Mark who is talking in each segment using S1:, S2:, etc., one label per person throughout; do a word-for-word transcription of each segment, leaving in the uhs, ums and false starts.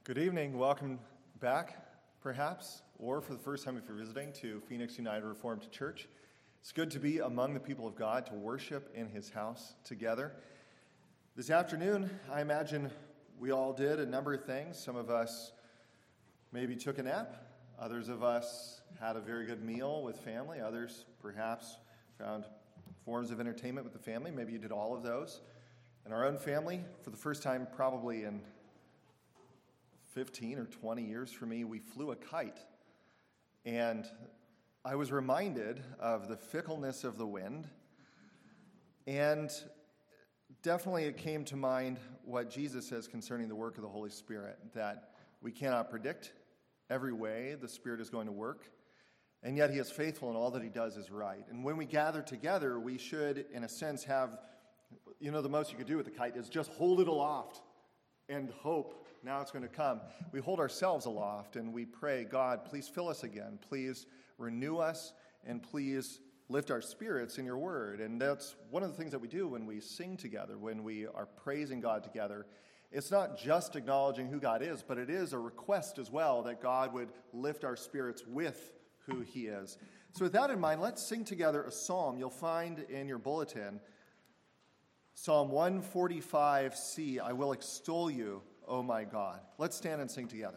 S1: Good evening. Welcome back, perhaps, or for the first time if you're visiting, to Phoenix United Reformed Church. It's good to be among the people of God, to worship in his house together. This afternoon, I imagine we all did a number of things. Some of us maybe took a nap. Others of us had a very good meal with family. Others, perhaps, found forms of entertainment with the family. Maybe you did all of those. In our own family, for the first time probably in fifteen or twenty years for me, we flew a kite. And I was reminded of the fickleness of the wind. And definitely it came to mind what Jesus says concerning the work of the Holy Spirit, that we cannot predict every way the Spirit is going to work. And yet he is faithful and all that he does is right. And when we gather together, we should, in a sense, have, you know, the most you could do with the kite is just hold it aloft and hope now it's going to come. We hold ourselves aloft and we pray, God, please fill us again. Please renew us and please lift our spirits in your word. And that's one of the things that we do when we sing together, when we are praising God together. It's not just acknowledging who God is, but it is a request as well that God would lift our spirits with who he is. So with that in mind, let's sing together a psalm you'll find in your bulletin. Psalm one forty-five C, I will extol you, O my God. Let's stand and sing together.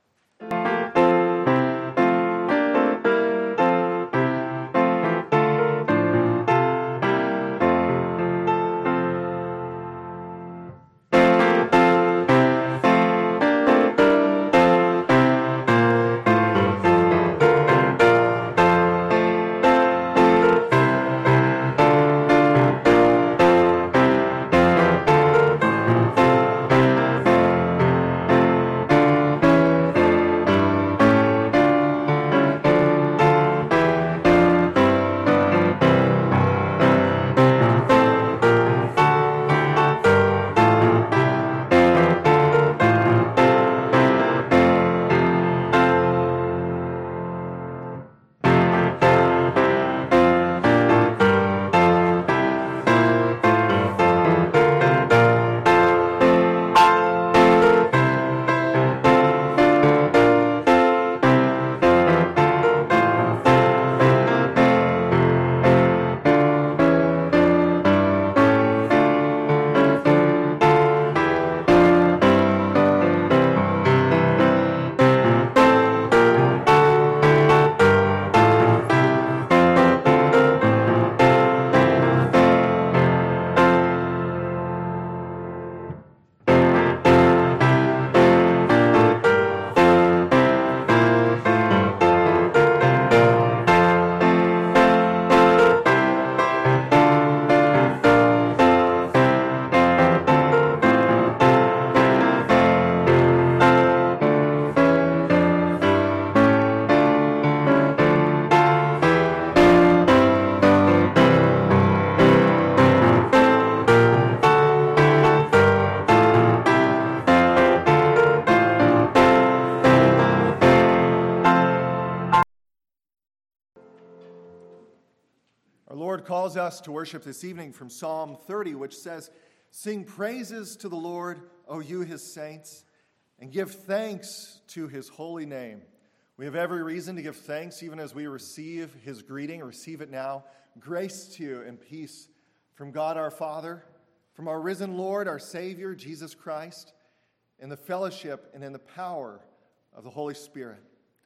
S1: Our Lord calls us to worship this evening from Psalm thirty, which says, "Sing praises to the Lord, O you his saints, and give thanks to his holy name." We have every reason to give thanks even as we receive his greeting. Receive it now. Grace to you and peace from God our Father, from our risen Lord, our Savior, Jesus Christ, in the fellowship and in the power of the Holy Spirit.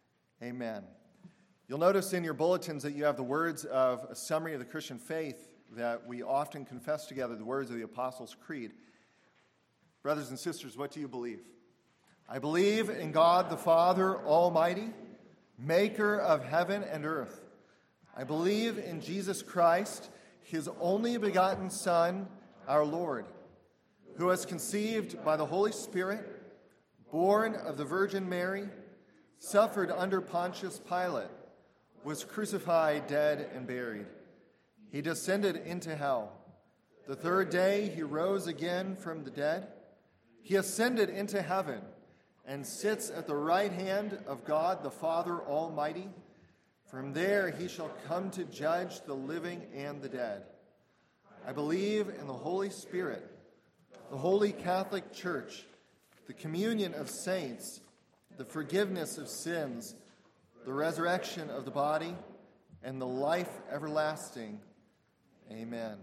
S1: Amen. You'll notice in your bulletins that you have the words of a summary of the Christian faith that we often confess together, the words of the Apostles' Creed. Brothers and sisters, what do you believe? I believe in God the Father Almighty, maker of heaven and earth. I believe in Jesus Christ, his only begotten Son, our Lord, who was conceived by the Holy Spirit, born of the Virgin Mary, suffered under Pontius Pilate, was crucified, dead, and buried. He descended into hell. The third day he rose again from the dead. He ascended into heaven and sits at the right hand of God the Father Almighty. From there he shall come to judge the living and the dead. I believe in the Holy Spirit, the Holy Catholic Church, the communion of saints, the forgiveness of sins, the resurrection of the body, and the life everlasting. Amen.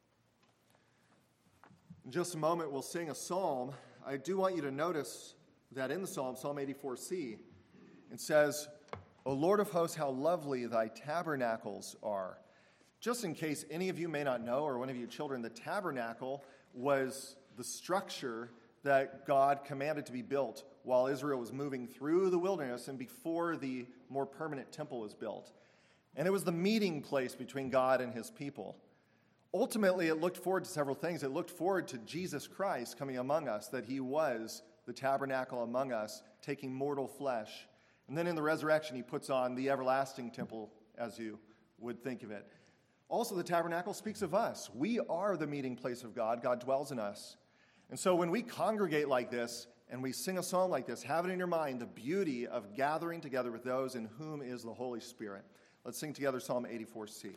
S1: In just a moment, we'll sing a psalm. I do want you to notice that in the psalm, Psalm eighty-four C, it says, "O Lord of hosts, how lovely thy tabernacles are." Just in case any of you may not know, or one of you children, the tabernacle was the structure that God commanded to be built while Israel was moving through the wilderness and before the more permanent temple was built. And it was the meeting place between God and his people. Ultimately, it looked forward to several things. It looked forward to Jesus Christ coming among us, that he was the tabernacle among us, taking mortal flesh. And then in the resurrection, he puts on the everlasting temple, as you would think of it. Also, the tabernacle speaks of us. We are the meeting place of God. God dwells in us. And so when we congregate like this and we sing a psalm like this, have it in your mind the beauty of gathering together with those in whom is the Holy Spirit. Let's sing together Psalm eighty-four C.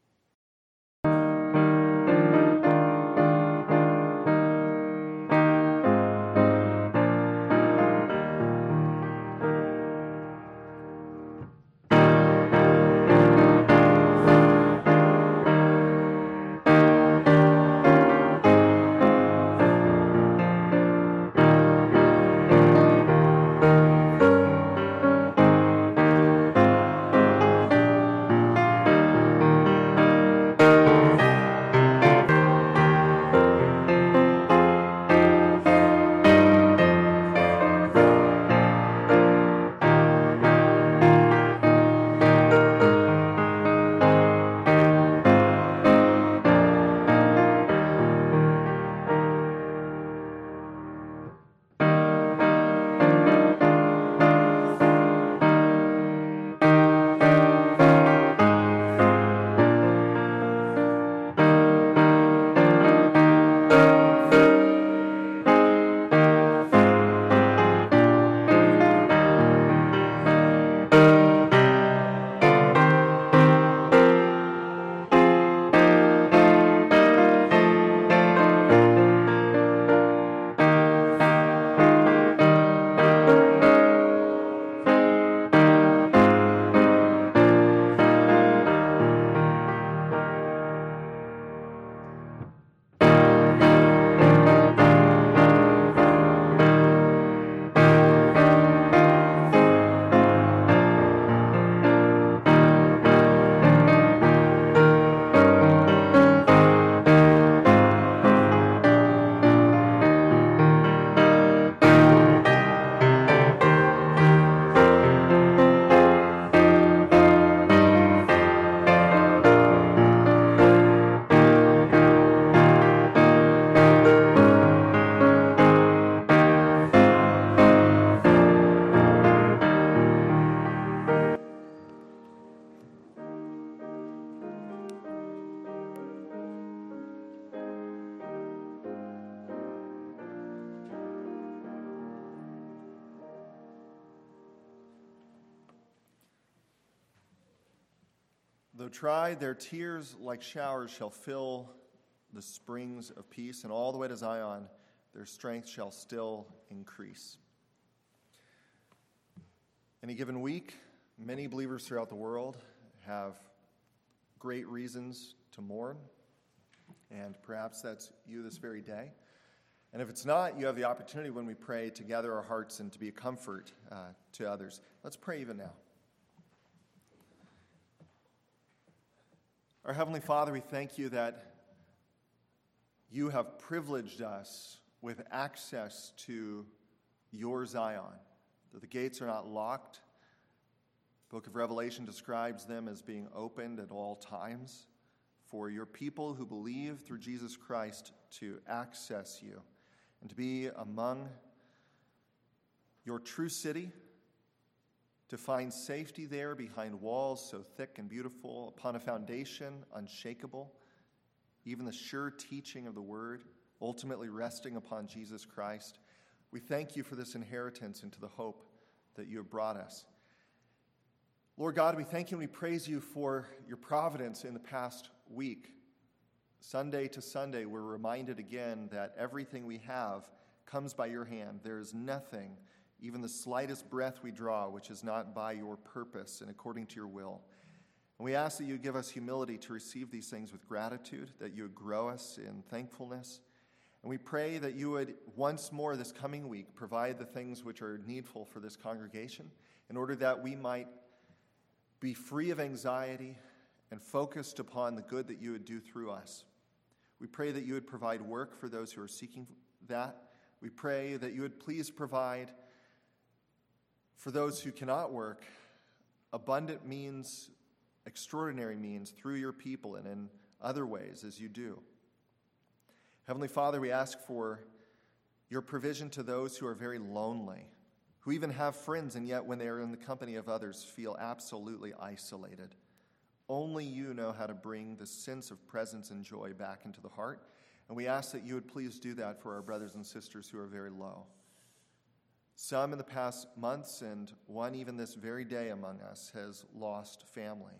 S1: Though tried, their tears like showers shall fill the springs of peace, and all the way to Zion their strength shall still increase. Any given week, many believers throughout the world have great reasons to mourn, and perhaps that's you this very day. And if it's not, you have the opportunity when we pray to gather our hearts and to be a comfort uh, to others. Let's pray even now. Our Heavenly Father, we thank you that you have privileged us with access to your Zion, that the gates are not locked. The book of Revelation describes them as being opened at all times for your people who believe through Jesus Christ to access you and to be among your true city, to find safety there behind walls so thick and beautiful, upon a foundation unshakable, even the sure teaching of the word, ultimately resting upon Jesus Christ. We thank you for this inheritance into the hope that you have brought us. Lord God, we thank you and we praise you for your providence in the past week. Sunday to Sunday, we're reminded again that everything we have comes by your hand. There is nothing, even the slightest breath we draw, which is not by your purpose and according to your will. And we ask that you give us humility to receive these things with gratitude, that you would grow us in thankfulness. And we pray that you would once more this coming week provide the things which are needful for this congregation in order that we might be free of anxiety and focused upon the good that you would do through us. We pray that you would provide work for those who are seeking that. We pray that you would please provide for those who cannot work abundant means, extraordinary means through your people and in other ways as you do. Heavenly Father, we ask for your provision to those who are very lonely, who even have friends and yet when they are in the company of others feel absolutely isolated. Only you know how to bring the sense of presence and joy back into the heart. And we ask that you would please do that for our brothers and sisters who are very low. Some in the past months and one even this very day among us has lost family.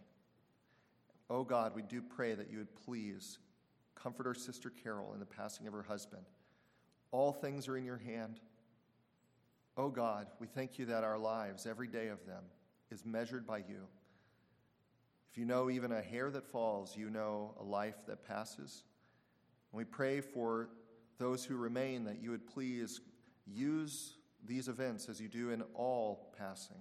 S1: Oh God, we do pray that you would please comfort our sister Carol in the passing of her husband. All things are in your hand. Oh God, we thank you that our lives, every day of them, is measured by you. If you know even a hair that falls, you know a life that passes. And we pray for those who remain that you would please use these events as you do in all passing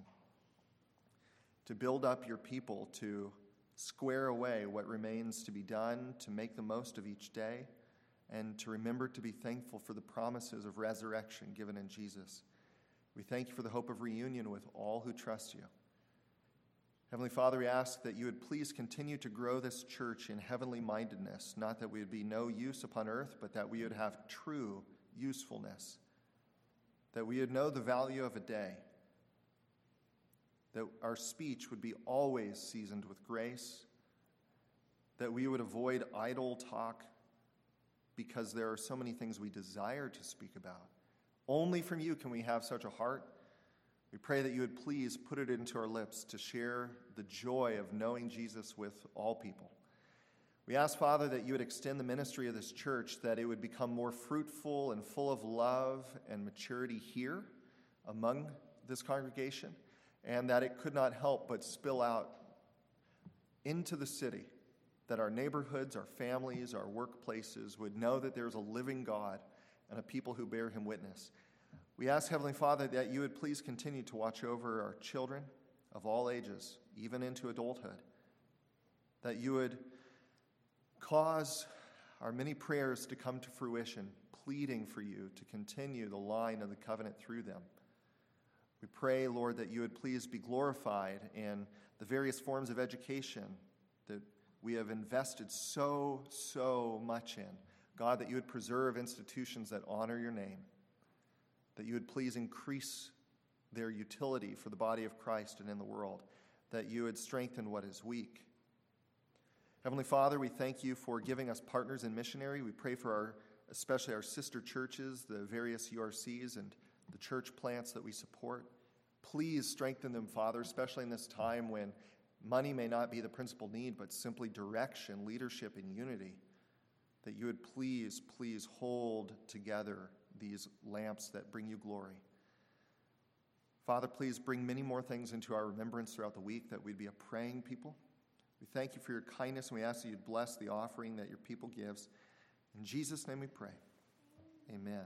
S1: to build up your people, to square away what remains to be done, to make the most of each day, and to remember to be thankful for the promises of resurrection given in Jesus. We thank you for the hope of reunion with all who trust you. Heavenly Father, we ask that you would please continue to grow this church in heavenly mindedness, not that we would be no use upon earth, but that we would have true usefulness, that we would know the value of a day, that our speech would be always seasoned with grace, that we would avoid idle talk because there are so many things we desire to speak about. Only from you can we have such a heart. We pray that you would please put it into our lips to share the joy of knowing Jesus with all people. We ask, Father, that you would extend the ministry of this church, that it would become more fruitful and full of love and maturity here among this congregation, and that it could not help but spill out into the city, that our neighborhoods, our families, our workplaces would know that there's a living God and a people who bear him witness. We ask, Heavenly Father, that you would please continue to watch over our children of all ages, even into adulthood, that you would cause our many prayers to come to fruition, pleading for you to continue the line of the covenant through them. We pray, Lord, that you would please be glorified in the various forms of education that we have invested so, so much in. God, that you would preserve institutions that honor your name, that you would please increase their utility for the body of Christ and in the world, that you would strengthen what is weak. Heavenly Father, we thank you for giving us partners in missionary. We pray for our, especially our sister churches, the various U R Cs and the church plants that we support. Please strengthen them, Father, especially in this time when money may not be the principal need, but simply direction, leadership, and unity, that you would please, please hold together these lamps that bring you glory. Father, please bring many more things into our remembrance throughout the week, that we'd be a praying people. We thank you for your kindness, and we ask that you'd bless the offering that your people gives. In Jesus' name we pray. Amen.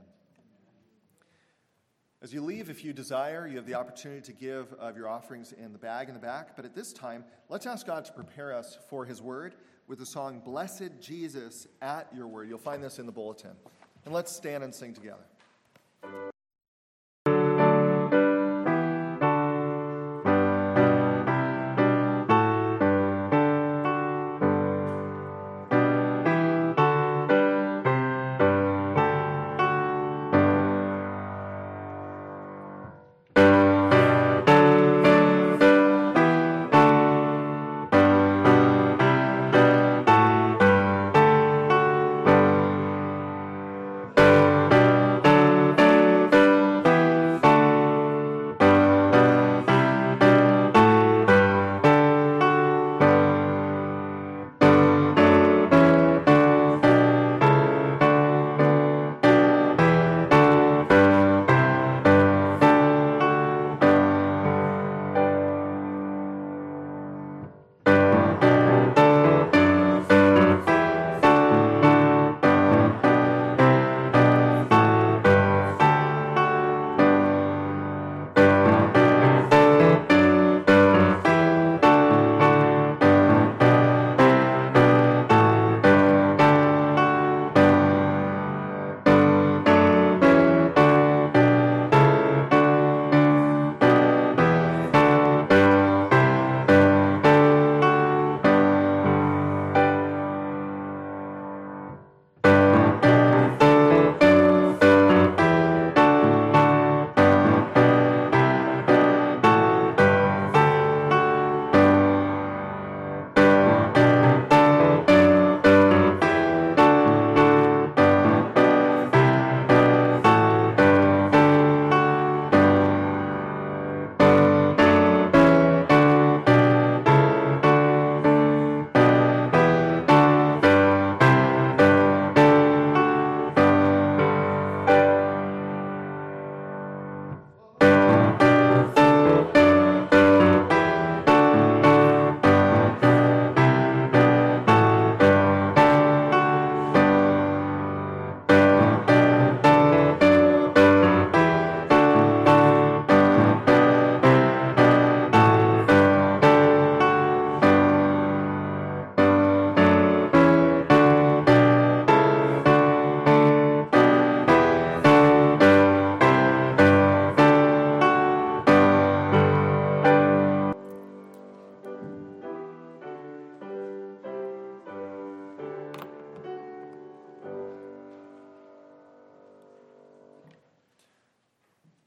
S1: As you leave, if you desire, you have the opportunity to give of your offerings in the bag in the back. But at this time, let's ask God to prepare us for his word with the song, Blessed Jesus, at your word. You'll find this in the bulletin. And let's stand and sing together.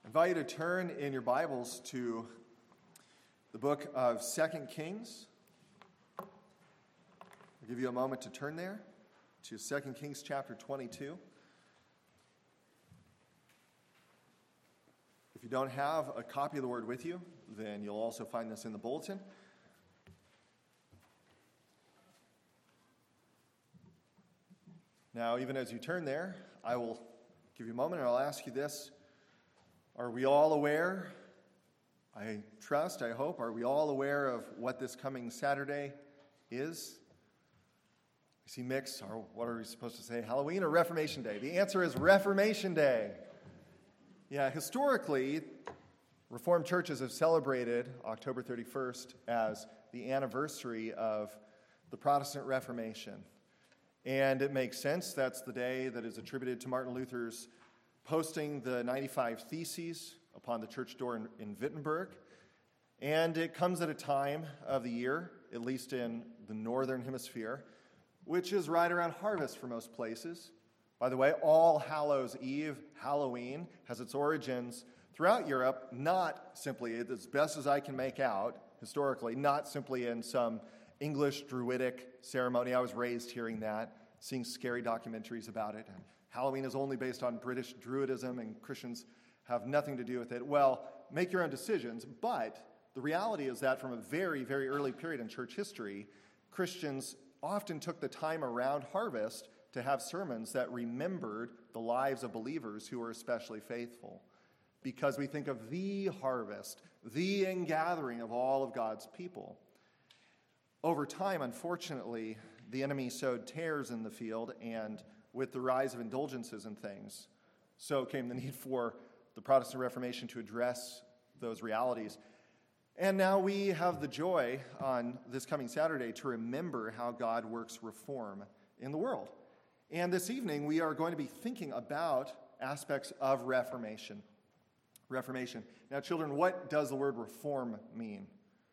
S1: invite you to turn in your Bibles to the book of Second Kings. I'll give you a moment to turn there to Second Kings chapter twenty-two. If you don't have a copy of the Word with you, then you'll also find this in the bulletin. Now, even as you turn there, I will give you a moment and I'll ask you this. Are we all aware, I trust, I hope, are we all aware of what this coming Saturday is? I see mix, or what are we supposed to say, Halloween or Reformation Day? The answer is Reformation Day. Yeah, historically, Reformed churches have celebrated October thirty-first as the anniversary of the Protestant Reformation. And it makes sense. That's the day that is attributed to Martin Luther's posting the ninety-five Theses upon the church door in, in Wittenberg. And it comes at a time of the year, at least in the northern hemisphere, which is right around harvest for most places. By the way, All Hallows Eve, Halloween, has its origins throughout Europe, not simply, as best as I can make out, historically, not simply in some English Druidic ceremony. I was raised hearing that, seeing scary documentaries about it. And Halloween is only based on British Druidism, and Christians have nothing to do with it. Well, make your own decisions, but the reality is that from a very, very early period in church history, Christians often took the time around harvest to have sermons that remembered the lives of believers who were especially faithful, because we think of the harvest, the ingathering of all of God's people. Over time, unfortunately, the enemy sowed tares in the field, and with the rise of indulgences and things, so came the need for the Protestant Reformation to address those realities. And now we have the joy on this coming Saturday to remember how God works reform in the world. And this evening, we are going to be thinking about aspects of Reformation. Reformation. Now, children, what does the word reform mean?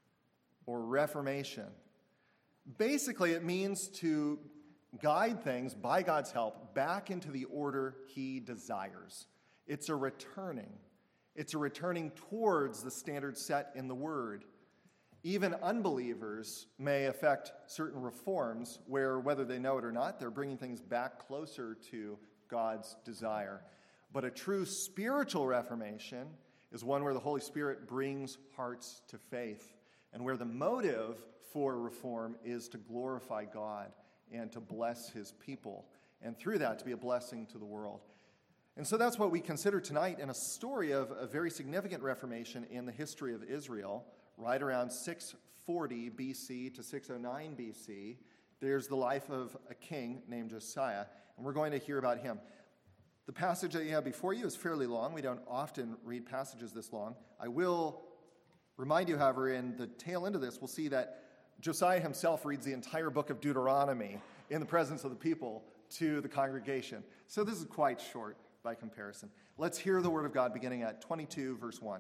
S1: Or reformation? Basically, it means to guide things, by God's help, back into the order He desires. It's a returning. It's a returning towards the standard set in the Word. Even unbelievers may affect certain reforms where, whether they know it or not, they're bringing things back closer to God's desire. But a true spiritual reformation is one where the Holy Spirit brings hearts to faith, and where the motive for reform is to glorify God and to bless His people, and through that to be a blessing to the world. And so that's what we consider tonight in a story of a very significant reformation in the history of Israel, right around six forty B C to six oh nine B C. There's the life of a king named Josiah, and we're going to hear about him. The passage that you have before you is fairly long. We don't often read passages this long. I will remind you, however, in the tail end of this, we'll see that Josiah himself reads the entire book of Deuteronomy in the presence of the people to the congregation. So this is quite short by comparison. Let's hear the word of God beginning at twenty-two, verse one.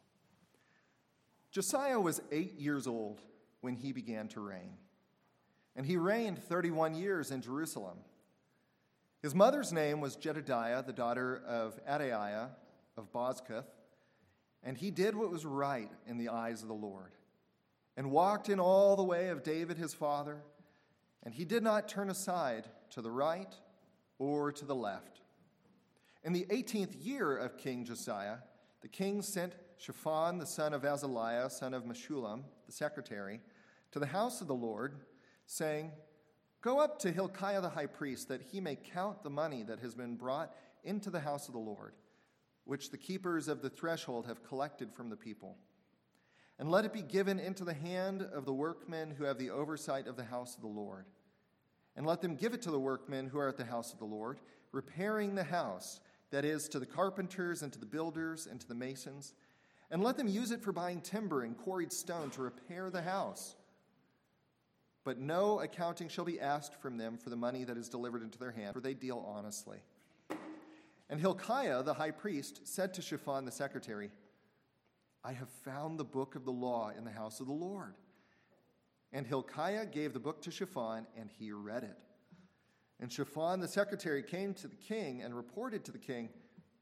S1: Josiah was eight years old when he began to reign, and he reigned thirty-one years in Jerusalem. His mother's name was Jedidiah, the daughter of Adaiah of Bozkath, and he did what was right in the eyes of the Lord, and walked in all the way of David his father, and he did not turn aside to the right or to the left. In the eighteenth year of King Josiah, the king sent Shaphan, the son of Azaliah, son of Meshullam, the secretary, to the house of the Lord, saying, "Go up to Hilkiah the high priest, that he may count the money that has been brought into the house of the Lord, which the keepers of the threshold have collected from the people. And let it be given into the hand of the workmen who have the oversight of the house of the Lord. And let them give it to the workmen who are at the house of the Lord, repairing the house, that is, to the carpenters and to the builders and to the masons. And let them use it for buying timber and quarried stone to repair the house. But no accounting shall be asked from them for the money that is delivered into their hand, for they deal honestly." And Hilkiah the high priest said to Shaphan the secretary, "I have found the book of the law in the house of the Lord." And Hilkiah gave the book to Shaphan, and he read it. And Shaphan the secretary came to the king and reported to the king,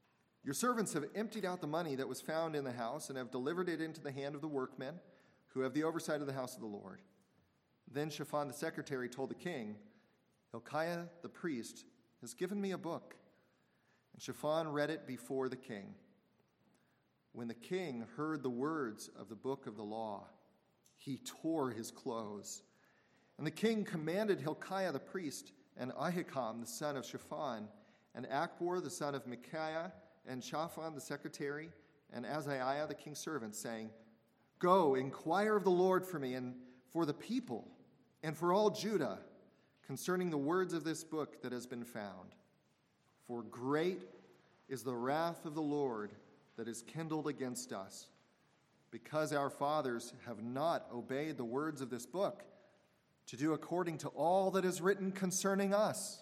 S1: Your servants have emptied out the money that was found in the house and have delivered it into the hand of the workmen who have the oversight of the house of the Lord. Then Shaphan the secretary told the king, Hilkiah the priest has given me a book. And Shaphan read it before the king. When the king heard the words of the book of the law, he tore his clothes. And the king commanded Hilkiah the priest, and Ahikam the son of Shaphan, and Akbor the son of Micaiah, and Shaphan the secretary, and Azariah the king's servant, saying, Go, inquire of the Lord for me, and for the people, and for all Judah, concerning the words of this book that has been found. For great is the wrath of the Lord that is kindled against us, because our fathers have not obeyed the words of this book, to do according to all that is written concerning us.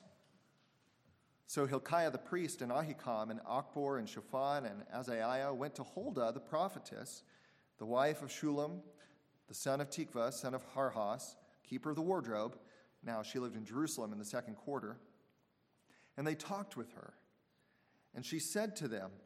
S1: So Hilkiah the priest and Ahikam and Akbor and Shaphan and Azariah went to Huldah the prophetess, the wife of Shulem, the son of Tikvah, son of Harhas, keeper of the wardrobe. Now she lived in Jerusalem in the second quarter. And they talked with her. And she said to them,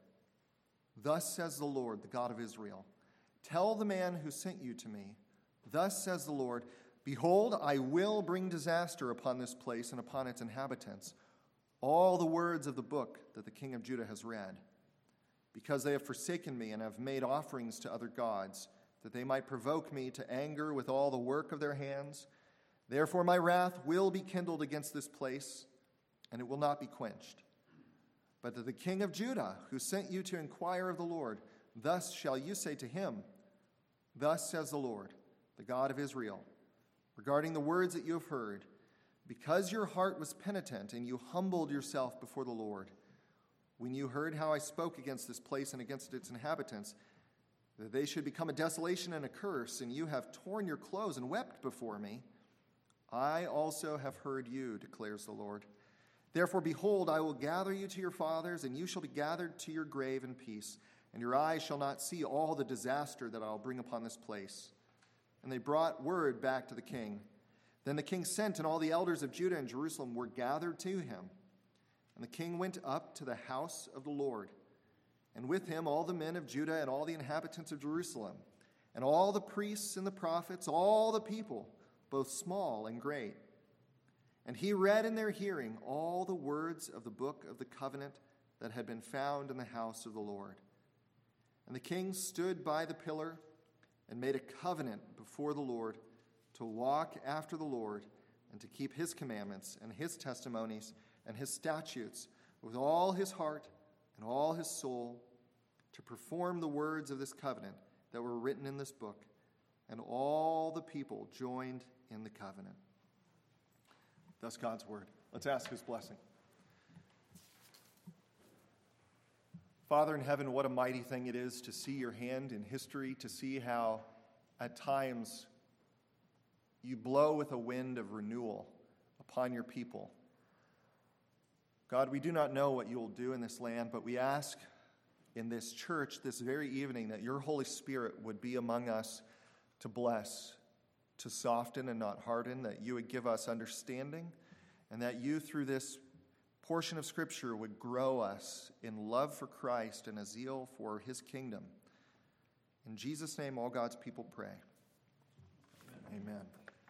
S1: Thus says the Lord, the God of Israel, tell the man who sent you to me, Thus says the Lord, Behold, I will bring disaster upon this place and upon its inhabitants, all the words of the book that the king of Judah has read, because they have forsaken me and have made offerings to other gods, that they might provoke me to anger with all the work of their hands. Therefore my wrath will be kindled against this place, and it will not be quenched. But to the king of Judah, who sent you to inquire of the Lord, thus shall you say to him, Thus says the Lord, the God of Israel, regarding the words that you have heard, because your heart was penitent and you humbled yourself before the Lord, when you heard how I spoke against this place and against its inhabitants, that they should become a desolation and a curse, and you have torn your clothes and wept before me, I also have heard you, declares the Lord. Therefore, behold, I will gather you to your fathers, and you shall be gathered to your grave in peace, and your eyes shall not see all the disaster that I will bring upon this place. And they brought word back to the king. Then the king sent, and all the elders of Judah and Jerusalem were gathered to him. And the king went up to the house of the Lord, and with him all the men of Judah and all the inhabitants of Jerusalem, and all the priests and the prophets, all the people, both small and great. And he read in their hearing all the words of the book of the covenant that had been found in the house of the Lord. And the king stood by the pillar and made a covenant before the Lord to walk after the Lord and to keep his commandments and his testimonies and his statutes with all his heart and all his soul, to perform the words of this covenant that were written in this book. And all the people joined in the covenant. Thus God's word. Let's ask his blessing. Father in heaven, what a mighty thing it is to see your hand in history, to see how at times you blow with a wind of renewal upon your people. God, we do not know what you will do in this land, but we ask in this church this very evening that your Holy Spirit would be among us to bless, to soften and not harden, that you would give us understanding, and that you, through this portion of Scripture, would grow us in love for Christ and a zeal for his kingdom. In Jesus' name, all God's people pray. Amen. Amen.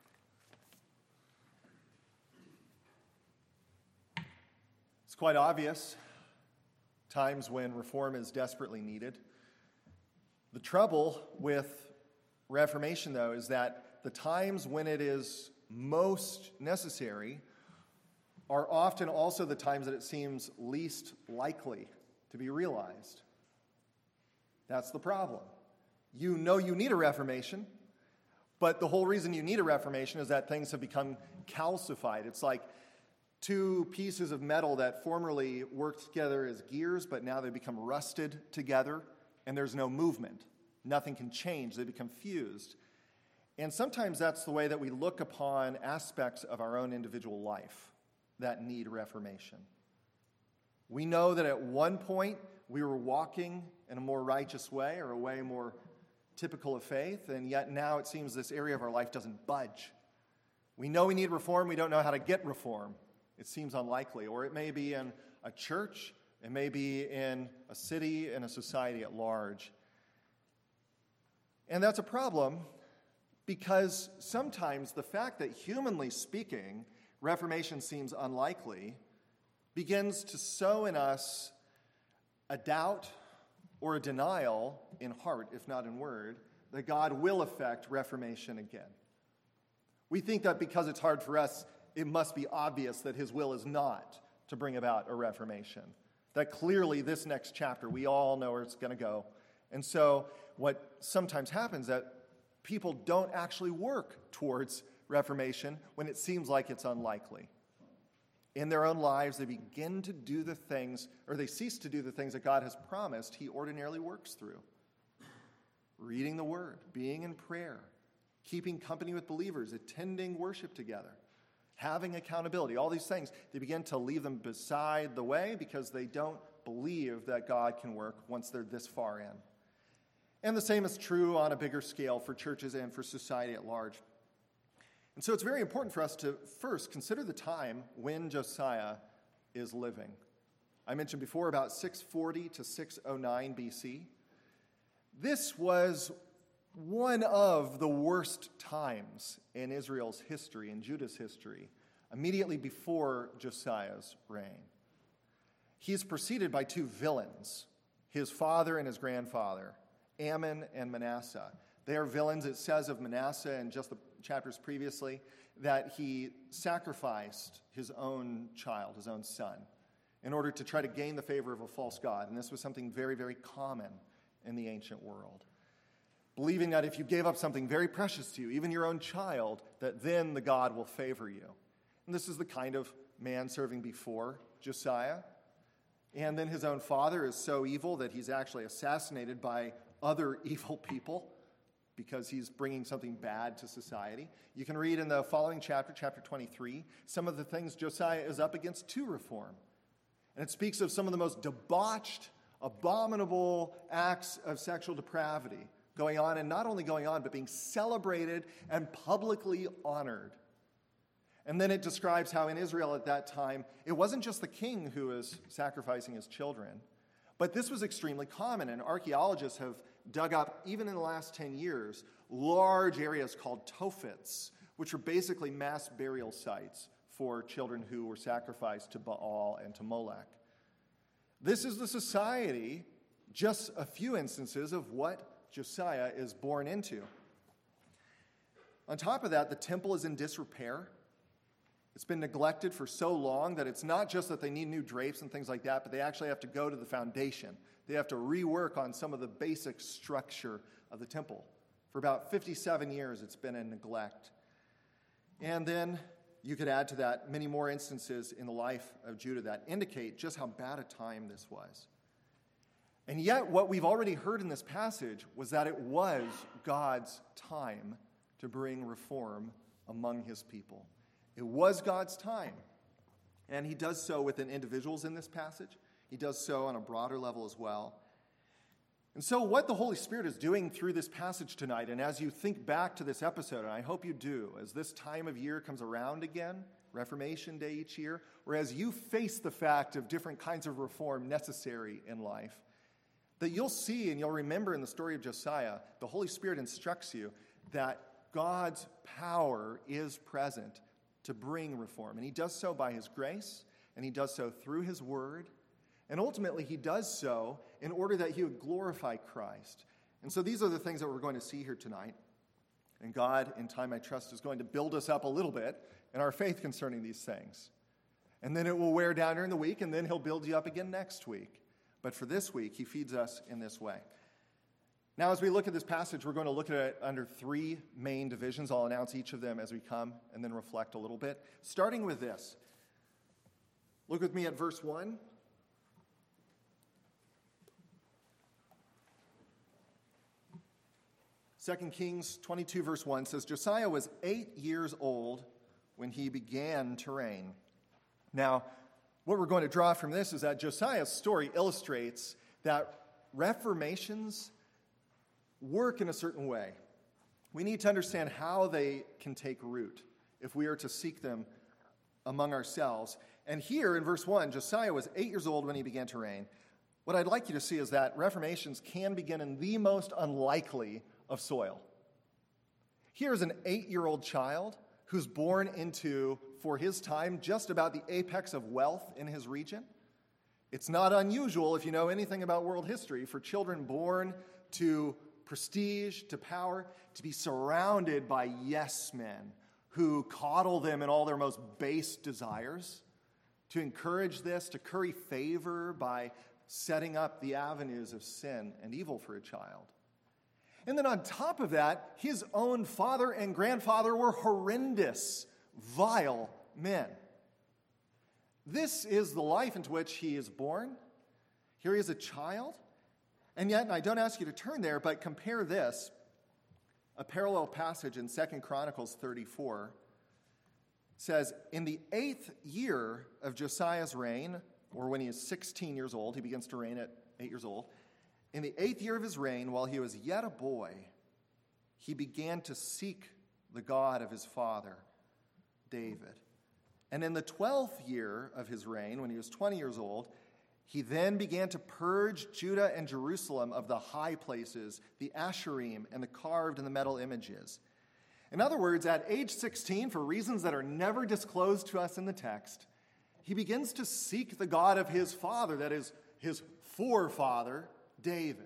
S1: It's quite obvious times when reform is desperately needed. The trouble with Reformation, though, is that the times when it is most necessary are often also the times that it seems least likely to be realized. That's the problem. You know you need a reformation, but the whole reason you need a reformation is that things have become calcified. It's like two pieces of metal that formerly worked together as gears, but now they become rusted together, and there's no movement. Nothing can change. They become fused. And sometimes that's the way that we look upon aspects of our own individual life that need reformation. We know that at one point we were walking in a more righteous way or a way more typical of faith, and yet now it seems this area of our life doesn't budge. We know we need reform. We don't know how to get reform. It seems unlikely. Or it may be in a church It may be in a city, in a society at large. And that's a problem because sometimes the fact that, humanly speaking, Reformation seems unlikely begins to sow in us a doubt or a denial in heart, if not in word, that God will effect Reformation again. We think that because it's hard for us, it must be obvious that his will is not to bring about a Reformation. That clearly this next chapter, we all know where it's going to go. And so what sometimes happens is that people don't actually work towards Reformation when it seems like it's unlikely. In their own lives, they begin to do the things, or they cease to do the things that God has promised he ordinarily works through. Reading the Word, being in prayer, keeping company with believers, attending worship together, having accountability, all these things, they begin to leave them beside the way because they don't believe that God can work once they're this far in. And the same is true on a bigger scale for churches and for society at large. And so it's very important for us to first consider the time when Josiah is living. I mentioned before about six forty to six oh nine B C. This was one of the worst times in Israel's history, in Judah's history, immediately before Josiah's reign. He's preceded by two villains, his father and his grandfather, Amon and Manasseh. They are villains. It says of Manasseh in just the chapters previously that he sacrificed his own child, his own son, in order to try to gain the favor of a false god. And this was something very, very common in the ancient world. Believing that if you gave up something very precious to you, even your own child, that then the God will favor you. And this is the kind of man serving before Josiah. And then his own father is so evil that he's actually assassinated by other evil people because he's bringing something bad to society. You can read in the following chapter, chapter twenty-three, some of the things Josiah is up against to reform. And it speaks of some of the most debauched, abominable acts of sexual depravity going on, and not only going on, but being celebrated and publicly honored. And then it describes how in Israel at that time, it wasn't just the king who was sacrificing his children, but this was extremely common, and archaeologists have dug up, even in the last ten years, large areas called Tophets, which were basically mass burial sites for children who were sacrificed to Baal and to Molech. This is the society, just a few instances of what Josiah is born into. On top of that, the temple is in disrepair. It's been neglected for so long that it's not just that they need new drapes and things like that, but they actually have to go to the foundation. They have to rework on some of the basic structure of the temple. For about fifty-seven years, it's been in neglect. And then you could add to that many more instances in the life of Judah that indicate just how bad a time this was. And yet, what we've already heard in this passage was that it was God's time to bring reform among his people. It was God's time. And he does so within individuals in this passage. He does so on a broader level as well. And so what the Holy Spirit is doing through this passage tonight, and as you think back to this episode, and I hope you do, as this time of year comes around again, Reformation Day each year, or as you face the fact of different kinds of reform necessary in life, that you'll see and you'll remember in the story of Josiah, the Holy Spirit instructs you that God's power is present to bring reform. And he does so by his grace, and he does so through his word, and ultimately he does so in order that he would glorify Christ. And so these are the things that we're going to see here tonight. And God, in time I trust, is going to build us up a little bit in our faith concerning these things. And then it will wear down during the week, and then he'll build you up again next week. But for this week, he feeds us in this way. Now, as we look at this passage, we're going to look at it under three main divisions. I'll announce each of them as we come and then reflect a little bit. Starting with this. Look with me at verse one. Second Kings twenty-two, verse one says, Josiah was eight years old when he began to reign. Now, what we're going to draw from this is that Josiah's story illustrates that reformations work in a certain way. We need to understand how they can take root if we are to seek them among ourselves. And here in verse one, Josiah was eight years old when he began to reign. What I'd like you to see is that reformations can begin in the most unlikely of soil. Here's an eight-year-old child who's born into, for his time, just about the apex of wealth in his region. It's not unusual, if you know anything about world history, for children born to prestige, to power, to be surrounded by yes men who coddle them in all their most base desires, to encourage this, to curry favor by setting up the avenues of sin and evil for a child. And then on top of that, his own father and grandfather were horrendous, vile men. This is the life into which he is born. Here he is a child. And yet, and I don't ask you to turn there, but compare this, a parallel passage in Second Chronicles thirty-four says, in the eighth year of Josiah's reign, or when he is sixteen years old, he begins to reign at eight years old, in the eighth year of his reign, while he was yet a boy, he began to seek the God of his father, David. And in the twelfth year of his reign, when he was twenty years old, he then began to purge Judah and Jerusalem of the high places, the Asherim, and the carved and the metal images. In other words, at age sixteen, for reasons that are never disclosed to us in the text, he begins to seek the God of his father, that is, his forefather, David.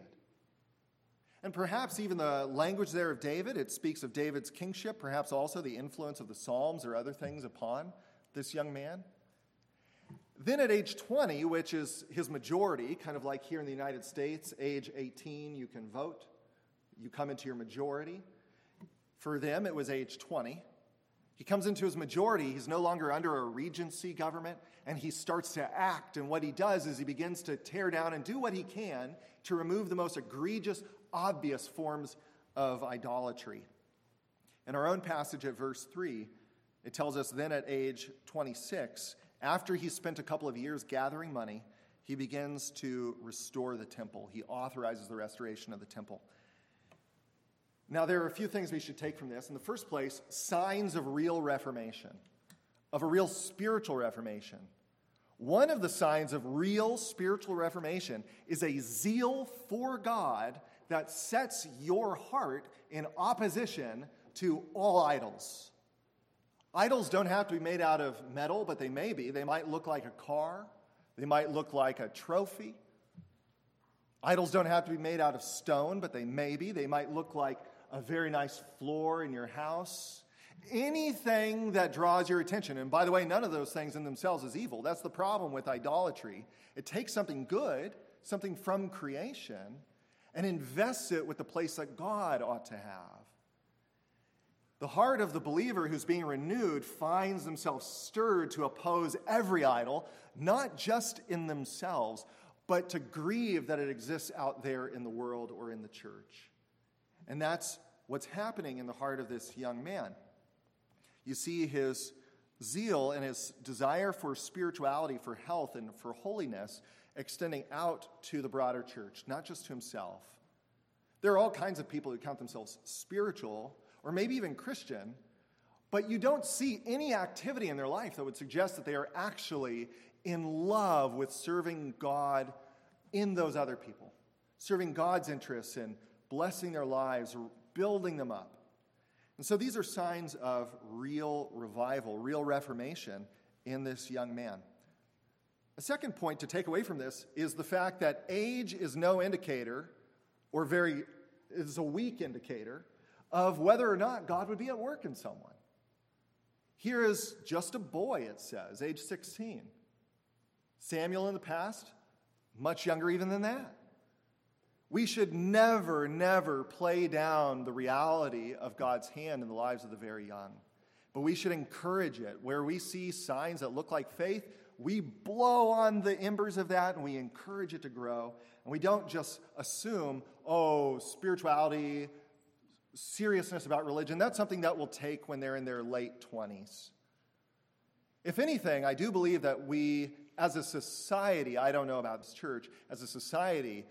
S1: And perhaps even the language there of David, it speaks of David's kingship, perhaps also the influence of the Psalms or other things upon this young man. Then at age twenty, which is his majority, kind of like here in the United States, age eighteen, you can vote. You come into your majority. For them, it was age twenty. He comes into his majority. He's no longer under a regency government, and he starts to act. And what he does is he begins to tear down and do what he can to remove the most egregious, obvious forms of idolatry. In our own passage at verse three, it tells us then at age twenty-six, after he spent a couple of years gathering money, he begins to restore the temple. He authorizes the restoration of the temple. Now, there are a few things we should take from this. In the first place, signs of real reformation, of a real spiritual reformation. One of the signs of real spiritual reformation is a zeal for God that sets your heart in opposition to all idols. Idols don't have to be made out of metal, but they may be. They might look like a car. They might look like a trophy. Idols don't have to be made out of stone, but they may be. They might look like a very nice floor in your house. Anything that draws your attention. And by the way, none of those things in themselves is evil. That's the problem with idolatry. It takes something good, something from creation, and invests it with the place that God ought to have. The heart of the believer who's being renewed finds themselves stirred to oppose every idol, not just in themselves, but to grieve that it exists out there in the world or in the church. And that's what's happening in the heart of this young man. You see his zeal and his desire for spirituality, for health, and for holiness extending out to the broader church, not just to himself. There are all kinds of people who count themselves spiritual, or maybe even Christian, but you don't see any activity in their life that would suggest that they are actually in love with serving God in those other people, serving God's interests and blessing their lives, building them up. And so these are signs of real revival, real reformation in this young man. A second point to take away from this is the fact that age is no indicator, or very is a weak indicator, of whether or not God would be at work in someone. Here is just a boy, it says, age sixteen. Samuel in the past, much younger even than that. We should never, never play down the reality of God's hand in the lives of the very young. But we should encourage it. Where we see signs that look like faith, we blow on the embers of that and we encourage it to grow. And we don't just assume, oh, spirituality, seriousness about religion, that's something that will take when they're in their late twenties. If anything, I do believe that we, as a society, I don't know about this church, as a society,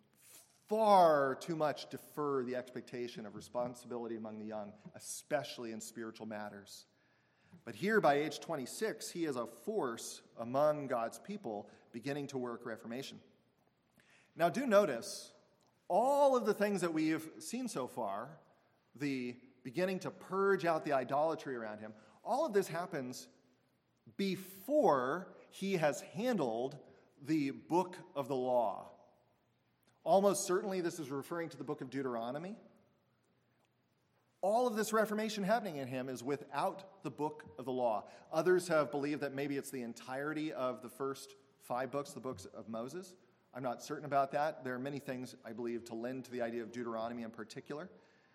S1: far too much defer the expectation of responsibility among the young, especially in spiritual matters. But here, by age twenty-six, he is a force among God's people, beginning to work Reformation. Now, do notice, all of the things that we have seen so far, the beginning to purge out the idolatry around him, all of this happens before he has handled the book of the law. Almost certainly this is referring to the book of Deuteronomy. All of this reformation happening in him is without the book of the law. Others have believed that maybe it's the entirety of the first five books, the books of Moses. I'm not certain about that. There are many things, I believe, to lend to the idea of Deuteronomy in particular.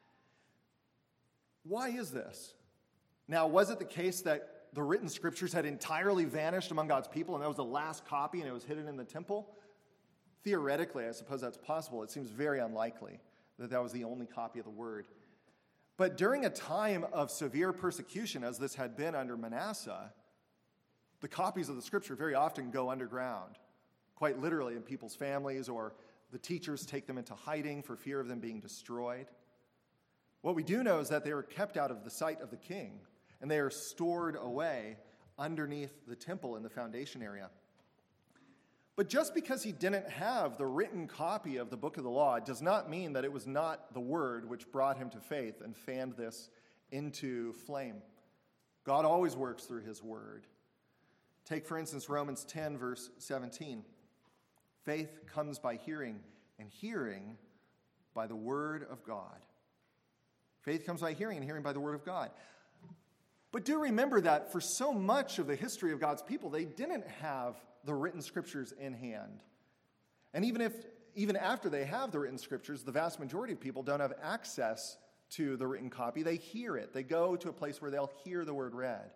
S1: Why is this? Now, was it the case that the written scriptures had entirely vanished among God's people and that was the last copy and it was hidden in the temple? Theoretically, I suppose that's possible. It seems very unlikely that that was the only copy of the word. But during a time of severe persecution, as this had been under Manasseh, the copies of the scripture very often go underground, quite literally in people's families, or the teachers take them into hiding for fear of them being destroyed. What we do know is that they were kept out of the sight of the king, and they are stored away underneath the temple in the foundation area. But just because he didn't have the written copy of the book of the law does not mean that it was not the word which brought him to faith and fanned this into flame. God always works through his word. Take, for instance, Romans ten, verse seventeen. Faith comes by hearing, and hearing by the word of God. Faith comes by hearing, and hearing by the word of God. But do remember that for so much of the history of God's people, they didn't have the written scriptures in hand. And even if, even after they have the written scriptures, the vast majority of people don't have access to the written copy. They hear it. They go to a place where they'll hear the word read.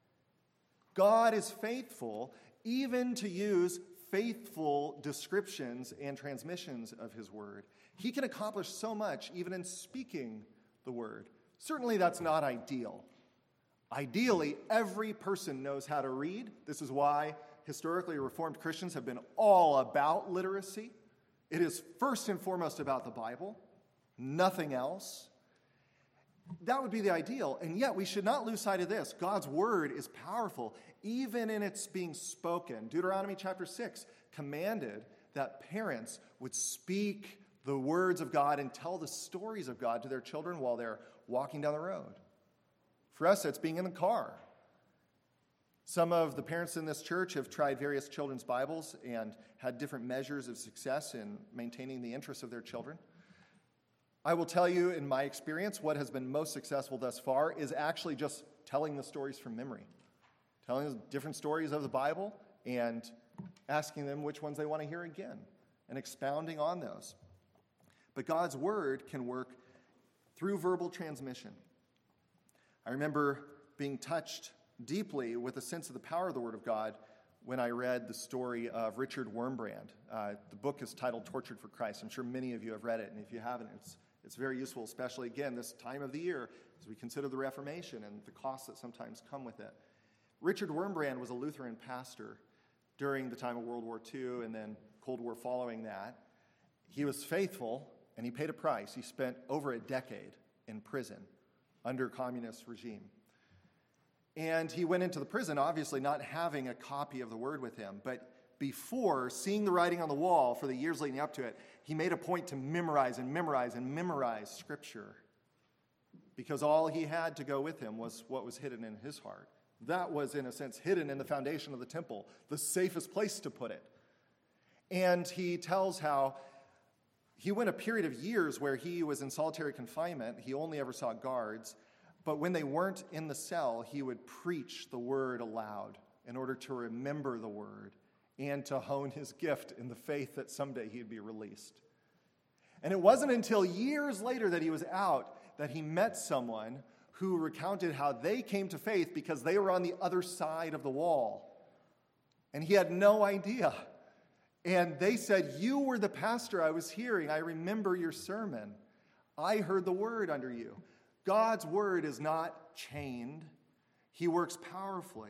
S1: God is faithful even to use faithful descriptions and transmissions of his word. He can accomplish so much even in speaking the word. Certainly that's not ideal. Ideally, every person knows how to read. This is why historically Reformed Christians have been all about literacy. It is first and foremost about the Bible, nothing else. That would be the ideal, and yet we should not lose sight of this. God's word is powerful, even in its being spoken. Deuteronomy chapter six commanded that parents would speak the words of God and tell the stories of God to their children while they're walking down the road. For us, it's being in the car. Some of the parents in this church have tried various children's Bibles and had different measures of success in maintaining the interests of their children. I will tell you, in my experience, what has been most successful thus far is actually just telling the stories from memory, telling them different stories of the Bible and asking them which ones they want to hear again and expounding on those. But God's word can work through verbal transmission. I remember being touched deeply with a sense of the power of the Word of God when I read the story of Richard Wurmbrand. Uh, the book is titled Tortured for Christ. I'm sure many of you have read it, and if you haven't, it's, it's very useful, especially, again, this time of the year as we consider the Reformation and the costs that sometimes come with it. Richard Wurmbrand was a Lutheran pastor during the time of World War Two and then Cold War following that. He was faithful, and he paid a price. He spent over a decade in prison under communist regime. And he went into the prison, obviously not having a copy of the word with him, but before seeing the writing on the wall for the years leading up to it, he made a point to memorize and memorize and memorize Scripture, because all he had to go with him was what was hidden in his heart. That was, in a sense, hidden in the foundation of the temple, the safest place to put it. And he tells how he went a period of years where he was in solitary confinement. He only ever saw guards. But when they weren't in the cell, he would preach the word aloud in order to remember the word and to hone his gift in the faith that someday he'd be released. And it wasn't until years later that he was out that he met someone who recounted how they came to faith because they were on the other side of the wall. And he had no idea. And they said, "You were the pastor I was hearing. I remember your sermon. I heard the word under you." God's word is not chained. He works powerfully.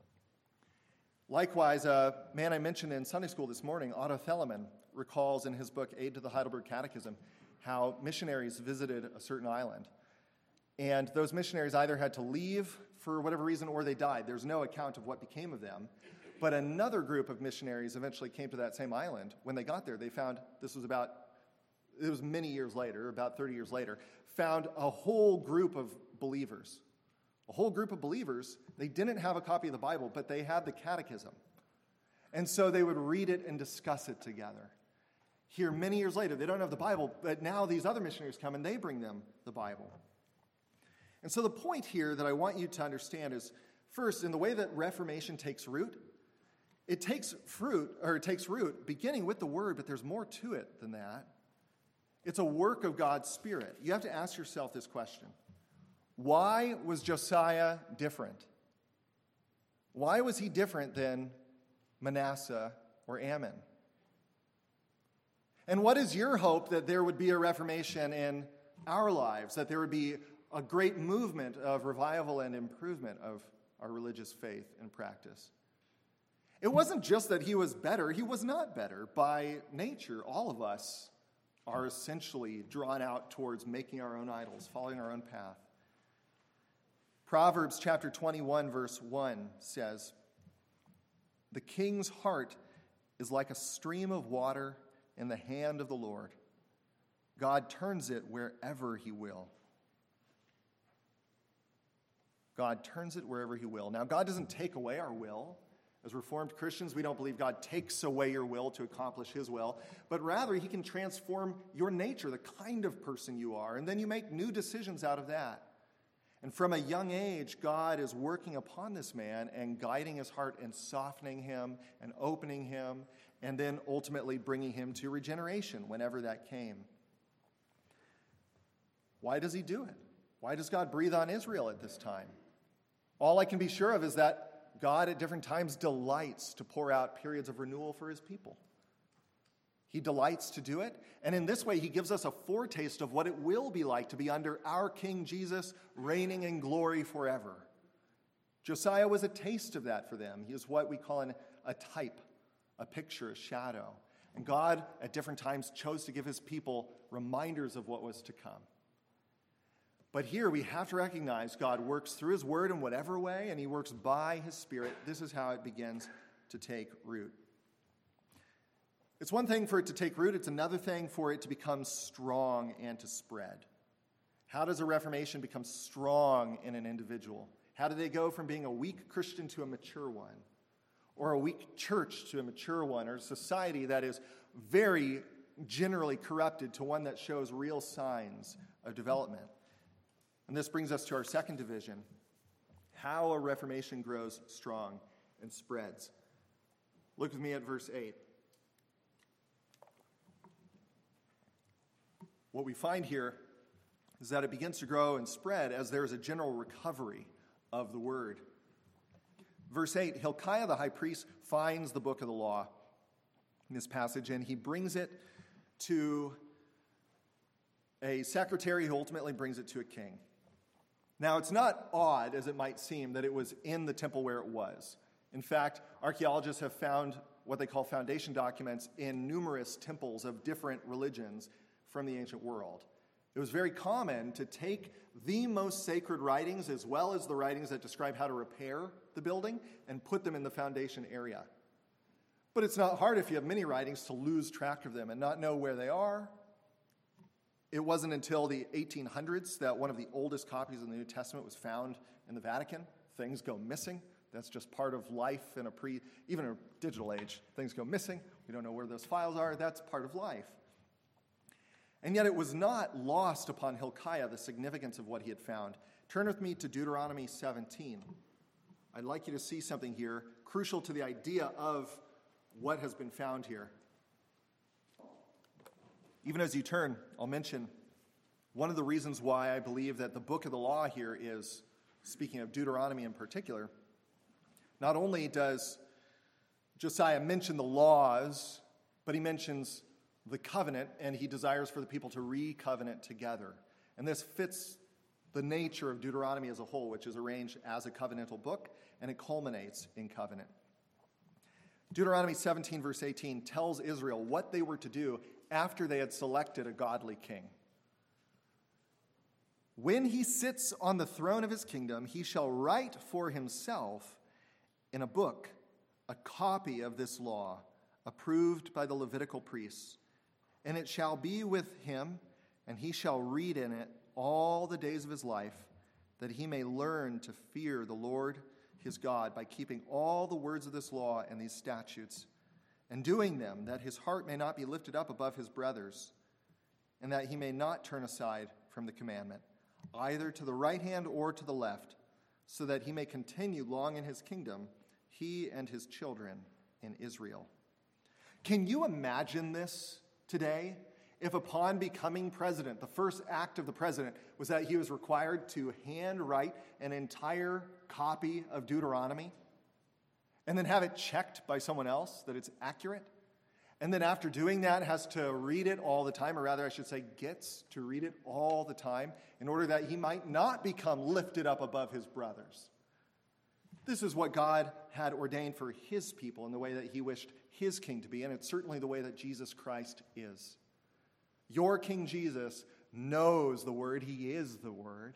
S1: Likewise, a man I mentioned in Sunday school this morning, Otto Thelemann, recalls in his book, Aid to the Heidelberg Catechism, how missionaries visited a certain island. And those missionaries either had to leave for whatever reason or they died. There's no account of what became of them. But another group of missionaries eventually came to that same island. When they got there, they found, this was about, it was many years later, about thirty years later, found a whole group of believers. A whole group of believers. They didn't have a copy of the Bible, but they had the catechism. And so they would read it and discuss it together. Here, many years later, they don't have the Bible, but now these other missionaries come and they bring them the Bible. And so the point here that I want you to understand is, first, in the way that Reformation takes root, it takes fruit, or it takes root, beginning with the Word, but there's more to it than that. It's a work of God's Spirit. You have to ask yourself this question. Why was Josiah different? Why was he different than Manasseh or Ammon? And what is your hope that there would be a reformation in our lives, that there would be a great movement of revival and improvement of our religious faith and practice? It wasn't just that he was better. He was not better. By nature, all of us are essentially drawn out towards making our own idols, following our own path. Proverbs chapter twenty-one, verse one says, "The king's heart is like a stream of water in the hand of the Lord. God turns it wherever he will." God turns it wherever he will. Now, God doesn't take away our will. As Reformed Christians, we don't believe God takes away your will to accomplish his will, but rather he can transform your nature, the kind of person you are, and then you make new decisions out of that. And from a young age, God is working upon this man and guiding his heart and softening him and opening him, and then ultimately bringing him to regeneration whenever that came. Why does he do it? Why does God breathe on Israel at this time? All I can be sure of is that God at different times delights to pour out periods of renewal for his people. He delights to do it, and in this way he gives us a foretaste of what it will be like to be under our King Jesus reigning in glory forever. Josiah was a taste of that for them. He is what we call an, a type, a picture, a shadow. And God at different times chose to give his people reminders of what was to come. But here we have to recognize God works through his word in whatever way, and he works by his Spirit. This is how it begins to take root. It's one thing for it to take root. It's another thing for it to become strong and to spread. How does a reformation become strong in an individual? How do they go from being a weak Christian to a mature one? Or a weak church to a mature one? Or a society that is very generally corrupted to one that shows real signs of development? And this brings us to our second division, how a reformation grows strong and spreads. Look with me at verse eight. What we find here is that it begins to grow and spread as there is a general recovery of the word. Verse eight, Hilkiah the high priest finds the book of the law in this passage, and he brings it to a secretary who ultimately brings it to a king. Now, it's not odd, as it might seem, that it was in the temple where it was. In fact, archaeologists have found what they call foundation documents in numerous temples of different religions from the ancient world. It was very common to take the most sacred writings, as well as the writings that describe how to repair the building, and put them in the foundation area. But it's not hard if you have many writings to lose track of them and not know where they are. It wasn't until the eighteen hundreds that one of the oldest copies of the New Testament was found in the Vatican. Things go missing. That's just part of life in a pre, even a digital age. Things go missing. We don't know where those files are. That's part of life. And yet it was not lost upon Hilkiah the significance of what he had found. Turn with me to Deuteronomy seventeen. I'd like you to see something here crucial to the idea of what has been found here. Even as you turn, I'll mention one of the reasons why I believe that the book of the law here is, speaking of Deuteronomy in particular, not only does Josiah mention the laws, but he mentions the covenant, and he desires for the people to re-covenant together. And this fits the nature of Deuteronomy as a whole, which is arranged as a covenantal book, and it culminates in covenant. Deuteronomy seventeen, verse eighteen, tells Israel what they were to do after they had selected a godly king. When he sits on the throne of his kingdom, he shall write for himself in a book a copy of this law, approved by the Levitical priests. And it shall be with him, and he shall read in it all the days of his life, that he may learn to fear the Lord his God by keeping all the words of this law and these statutes, and doing them, that his heart may not be lifted up above his brothers, and that he may not turn aside from the commandment, either to the right hand or to the left, so that he may continue long in his kingdom, he and his children in Israel. Can you imagine this today? If upon becoming president, the first act of the president was that he was required to handwrite an entire copy of Deuteronomy and then have it checked by someone else that it's accurate, and then after doing that has to read it all the time, or rather I should say gets to read it all the time in order that he might not become lifted up above his brothers. This is what God had ordained for his people in the way that he wished his king to be, and it's certainly the way that Jesus Christ is. Your King Jesus knows the Word. He is the Word.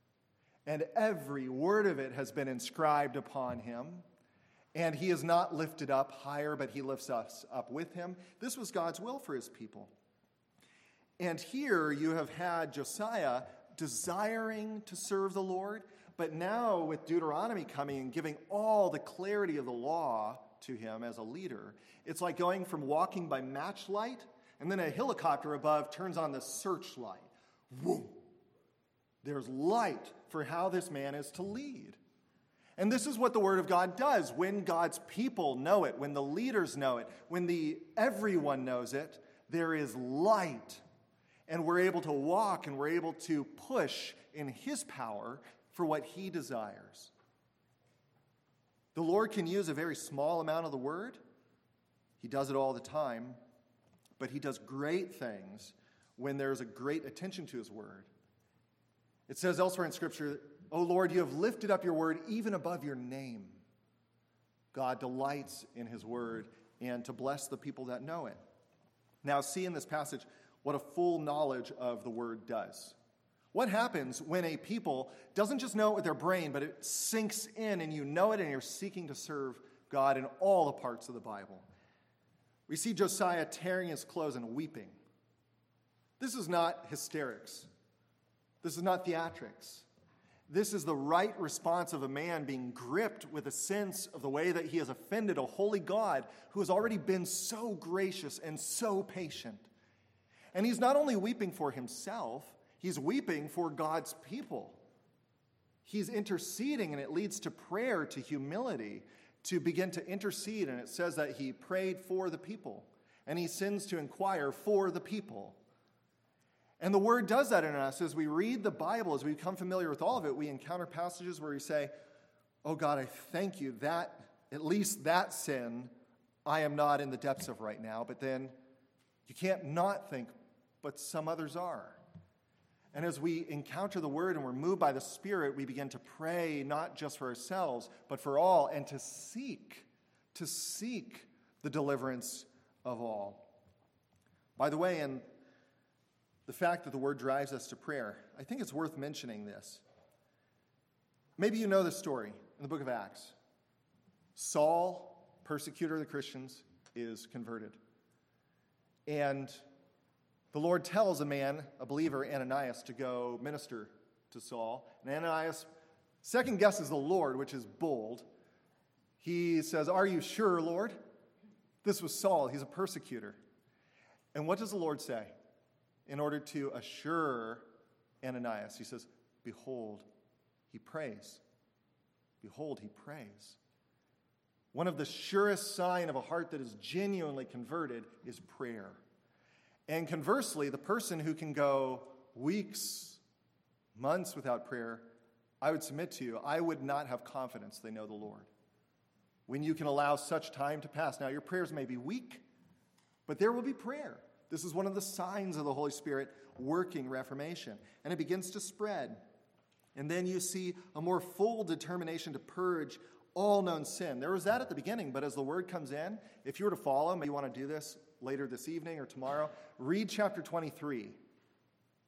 S1: And every word of it has been inscribed upon him. And he is not lifted up higher, but he lifts us up with him. This was God's will for his people. And here you have had Josiah desiring to serve the Lord, but now with Deuteronomy coming and giving all the clarity of the law to him as a leader, it's like going from walking by matchlight, and then a helicopter above turns on the searchlight. Whoa! There's light for how this man is to lead. And this is what the Word of God does. When God's people know it, when the leaders know it, when the everyone knows it, there is light. And we're able to walk and we're able to push in his power for what he desires. The Lord can use a very small amount of the Word. He does it all the time. But he does great things when there's a great attention to his Word. It says elsewhere in Scripture, "O Lord, you have lifted up your Word even above your name." God delights in his Word and to bless the people that know it. Now see in this passage what a full knowledge of the Word does. What happens when a people doesn't just know it with their brain, but it sinks in and you know it and you're seeking to serve God in all the parts of the Bible? We see Josiah tearing his clothes and weeping. This is not hysterics. This is not theatrics. This is the right response of a man being gripped with a sense of the way that he has offended a holy God who has already been so gracious and so patient. And he's not only weeping for himself, he's weeping for God's people. He's interceding, and it leads to prayer, to humility, to begin to intercede. And it says that he prayed for the people, and he sends to inquire for the people. And the Word does that in us. As we read the Bible, as we become familiar with all of it, we encounter passages where we say, "Oh God, I thank you that at least that sin I am not in the depths of right now." But then you can't not think, but some others are. And as we encounter the Word and we're moved by the Spirit, we begin to pray not just for ourselves, but for all, and to seek, to seek the deliverance of all. By the way, in the fact that the Word drives us to prayer, I think it's worth mentioning this. Maybe you know the story in the book of Acts. Saul, persecutor of the Christians, is converted. And the Lord tells a man, a believer, Ananias, to go minister to Saul. And Ananias second guesses the Lord, which is bold. He says, "Are you sure, Lord?" This was Saul. He's a persecutor. And what does the Lord say? In order to assure Ananias, he says, "Behold, he prays." Behold, he prays. One of the surest signs of a heart that is genuinely converted is prayer. And conversely, the person who can go weeks, months without prayer, I would submit to you, I would not have confidence they know the Lord. When you can allow such time to pass. Now, your prayers may be weak, but there will be prayer. This is one of the signs of the Holy Spirit working Reformation. And it begins to spread. And then you see a more full determination to purge all known sin. There was that at the beginning, but as the Word comes in, if you were to follow, maybe you want to do this later this evening or tomorrow, read chapter twenty-three.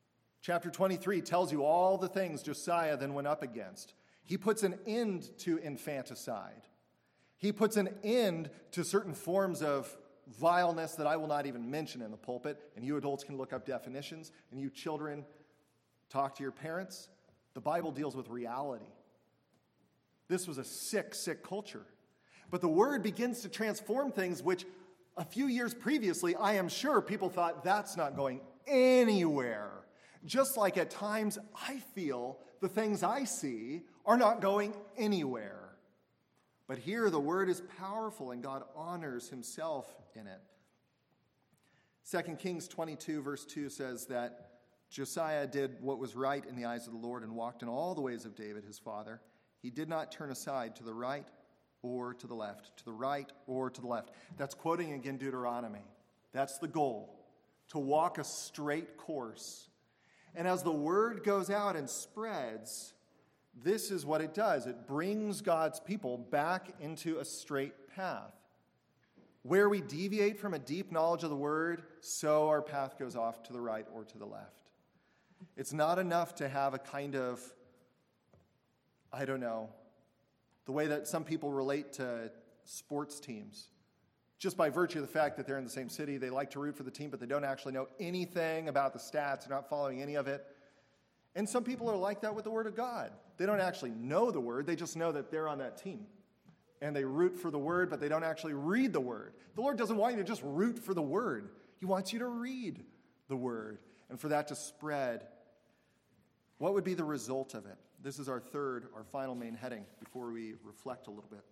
S1: Chapter twenty-three tells you all the things Josiah then went up against. He puts an end to infanticide. He puts an end to certain forms of vileness that I will not even mention in the pulpit, and you adults can look up definitions, and you children talk to your parents. The Bible deals with reality. This was a sick, sick culture. But the Word begins to transform things which a few years previously, I am sure people thought that's not going anywhere. Just like at times I feel the things I see are not going anywhere. But here the Word is powerful and God honors himself in it. Second Kings twenty-two verse two says that Josiah did what was right in the eyes of the Lord and walked in all the ways of David his father. He did not turn aside to the right or to the left, to the right or to the left. That's quoting again Deuteronomy. That's the goal, to walk a straight course. And as the word goes out and spreads, this is what it does. It brings God's people back into a straight path. Where we deviate from a deep knowledge of the word, so our path goes off to the right or to the left. It's not enough to have a kind of, I don't know, the way that some people relate to sports teams. Just by virtue of the fact that they're in the same city, they like to root for the team, but they don't actually know anything about the stats. They're not following any of it. And some people are like that with the Word of God. They don't actually know the Word. They just know that they're on that team. And they root for the Word, but they don't actually read the Word. The Lord doesn't want you to just root for the Word. He wants you to read the Word. And for that to spread, what would be the result of it? This is our third, our final main heading before we reflect a little bit.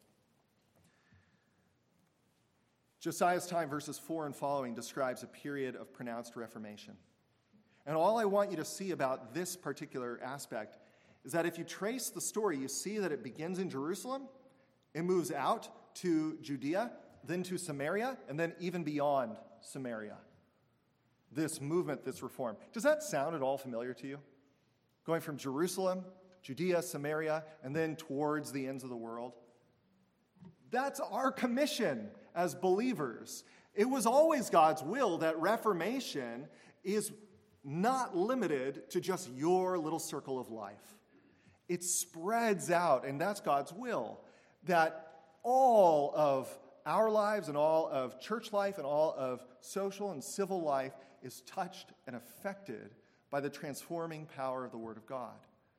S1: Josiah's time, verses four and following, describes a period of pronounced reformation. And all I want you to see about this particular aspect is that if you trace the story, you see that it begins in Jerusalem, it moves out to Judea, then to Samaria, and then even beyond Samaria. This movement, this reform. Does that sound at all familiar to you? Going from Jerusalem, Judea, Samaria, and then towards the ends of the world. That's our commission as believers. It was always God's will that reformation is not limited to just your little circle of life. It spreads out, and that's God's will, that all of our lives and all of church life and all of social and civil life is touched and affected by the transforming power of the Word of God.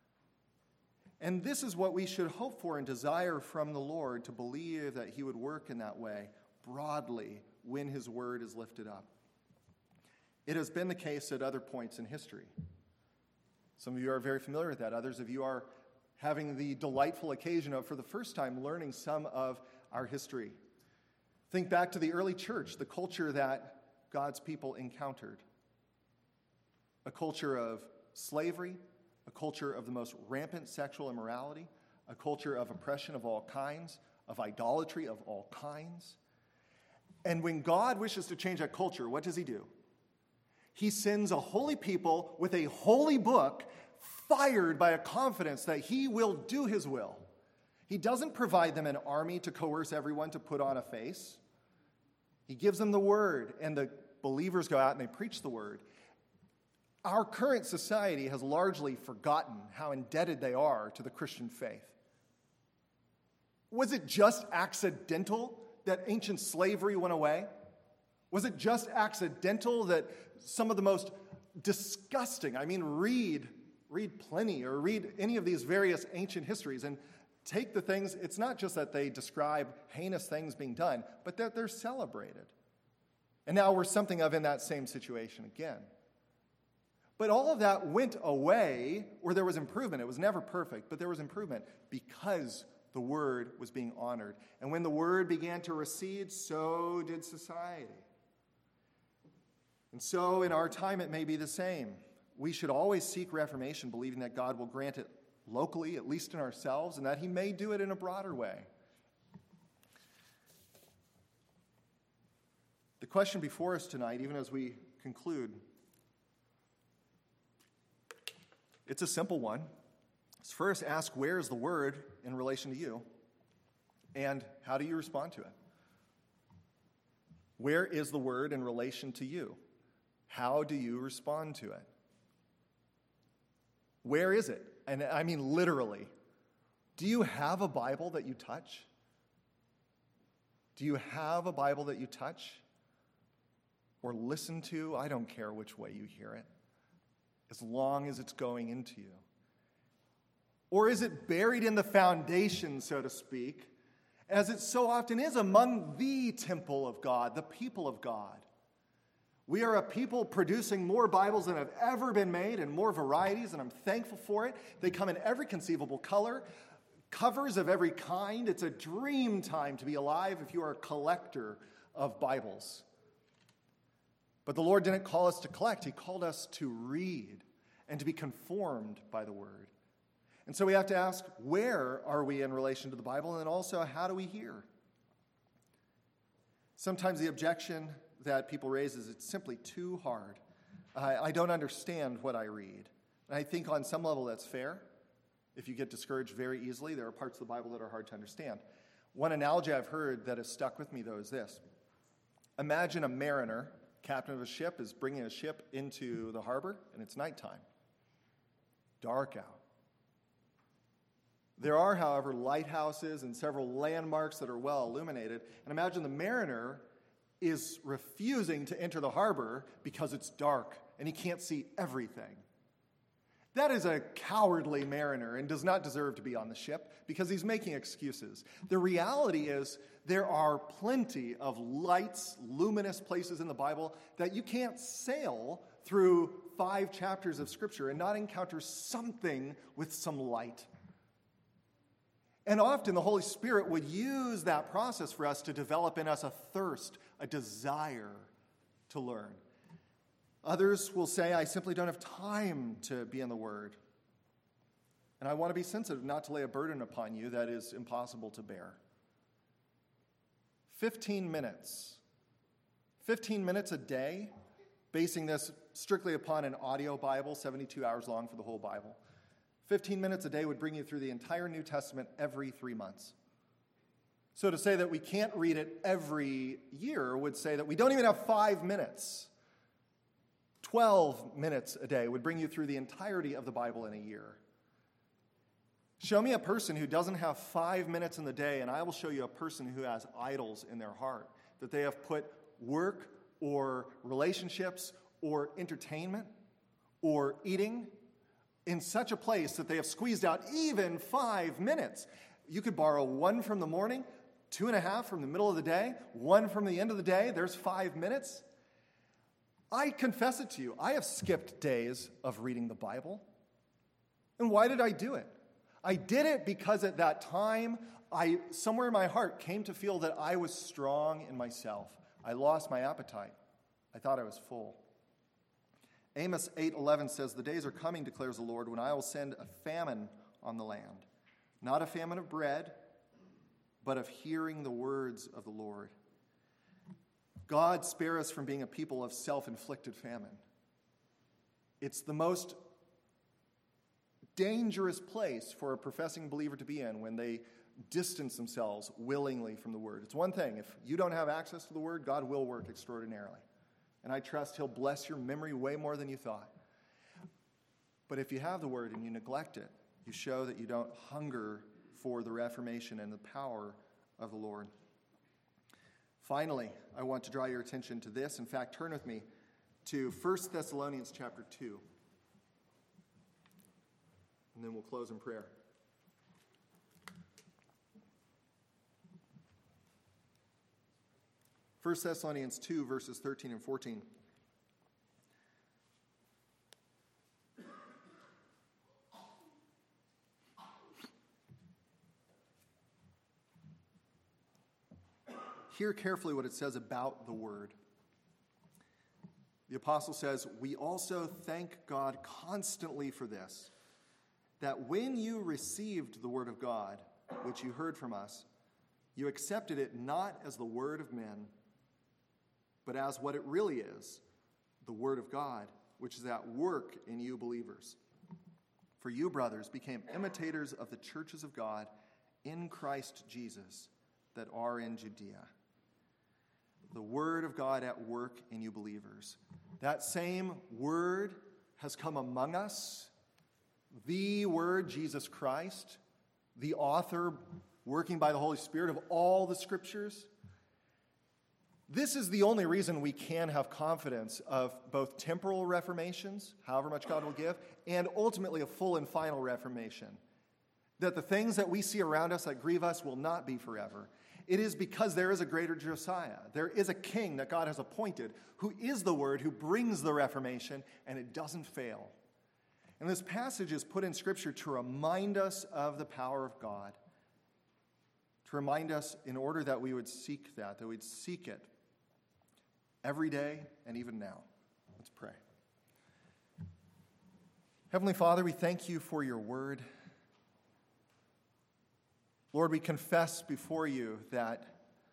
S1: And this is what we should hope for and desire from the Lord, to believe that he would work in that way broadly when his word is lifted up. It has been the case at other points in history. Some of you are very familiar with that. Others of you are having the delightful occasion of, for the first time, learning some of our history. Think back to the early church, the culture that God's people encountered. A culture of slavery, a culture of the most rampant sexual immorality, a culture of oppression of all kinds, of idolatry of all kinds. And when God wishes to change that culture, what does he do? He sends a holy people with a holy book, fired by a confidence that he will do his will. He doesn't provide them an army to coerce everyone to put on a face. He gives them the word, and the believers go out and they preach the word. Our current society has largely forgotten how indebted they are to the Christian faith. Was it just accidental that ancient slavery went away? Was it just accidental that some of the most disgusting, I mean, read, read Pliny or read any of these various ancient histories and take the things, it's not just that they describe heinous things being done, but that they're celebrated. And now we're something of in that same situation again. But all of that went away, or there was improvement. It was never perfect, but there was improvement because the word was being honored. And when the word began to recede, so did society. And so in our time, it may be the same. We should always seek reformation, believing that God will grant it locally, at least in ourselves, and that he may do it in a broader way. The question before us tonight, even as we conclude, it's a simple one. Let's first ask, where is the word in relation to you? And how do you respond to it? Where is the word in relation to you? How do you respond to it? Where is it? And I mean literally. Do you have a Bible that you touch? Do you have a Bible that you touch or listen to? I don't care which way you hear it, as long as it's going into you. Or is it buried in the foundation, so to speak, as it so often is among the temple of God, the people of God? We are a people producing more Bibles than have ever been made and more varieties, and I'm thankful for it. They come in every conceivable color, covers of every kind. It's a dream time to be alive if you are a collector of Bibles. But the Lord didn't call us to collect. He called us to read and to be conformed by the Word. And so we have to ask, where are we in relation to the Bible? And then also, how do we hear? Sometimes the objection that people raise is it's simply too hard. I, I don't understand what I read. And I think on some level that's fair. If you get discouraged very easily, there are parts of the Bible that are hard to understand. One analogy I've heard that has stuck with me, though, is this. Imagine a mariner, captain of a ship, is bringing a ship into the harbor, and it's nighttime. Dark out. There are, however, lighthouses and several landmarks that are well illuminated. And imagine the mariner is refusing to enter the harbor because it's dark and he can't see everything. That is a cowardly mariner and does not deserve to be on the ship because he's making excuses. The reality is there are plenty of lights, luminous places in the Bible that you can't sail through five chapters of Scripture and not encounter something with some light. And often the Holy Spirit would use that process for us to develop in us a thirst, a desire to learn. Others will say, I simply don't have time to be in the Word. And I want to be sensitive not to lay a burden upon you that is impossible to bear. Fifteen minutes. Fifteen minutes a day, basing this strictly upon an audio Bible, seventy-two hours long for the whole Bible. Fifteen minutes a day would bring you through the entire New Testament every three months. So to say that we can't read it every year would say that we don't even have five minutes. Twelve minutes a day would bring you through the entirety of the Bible in a year. Show me a person who doesn't have five minutes in the day, and I will show you a person who has idols in their heart, that they have put work or relationships or entertainment or eating in such a place that they have squeezed out even five minutes. You could borrow one from the morning, two and a half from the middle of the day, one from the end of the day. There's five minutes. I confess it to you. I have skipped days of reading the Bible. And why did I do it? I did it because at that time, I somewhere in my heart came to feel that I was strong in myself. I lost my appetite. I thought I was full. Amos eight eleven says, the days are coming, declares the Lord, when I will send a famine on the land. Not a famine of bread, but of hearing the words of the Lord. God spare us from being a people of self-inflicted famine. It's the most dangerous place for a professing believer to be in when they distance themselves willingly from the Word. It's one thing, if you don't have access to the Word, God will work extraordinarily. And I trust He'll bless your memory way more than you thought. But if you have the Word and you neglect it, you show that you don't hunger for the reformation and the power of the Lord. Finally, I want to draw your attention to this. In fact, turn with me to First Thessalonians chapter two. And then we'll close in prayer. First Thessalonians two, verses thirteen and fourteen. Hear carefully what it says about the Word. The apostle says, we also thank God constantly for this, that when you received the Word of God, which you heard from us, you accepted it not as the word of men, but as what it really is, the Word of God, which is at work in you believers. For you, brothers, became imitators of the churches of God in Christ Jesus that are in Judea. The Word of God at work in you believers. That same Word has come among us the Word, Jesus Christ, the author, working by the Holy Spirit of all the Scriptures. This is the only reason we can have confidence of both temporal reformations, however much God will give, and ultimately a full and final reformation. That the things that we see around us that grieve us will not be forever. It is because there is a greater Josiah. There is a king that God has appointed who is the Word, who brings the reformation, and it doesn't fail. And this passage is put in Scripture to remind us of the power of God. To remind us in order that we would seek that, that we'd seek it every day and even now. Let's pray. Heavenly Father, we thank you for your word. Lord, we confess before you that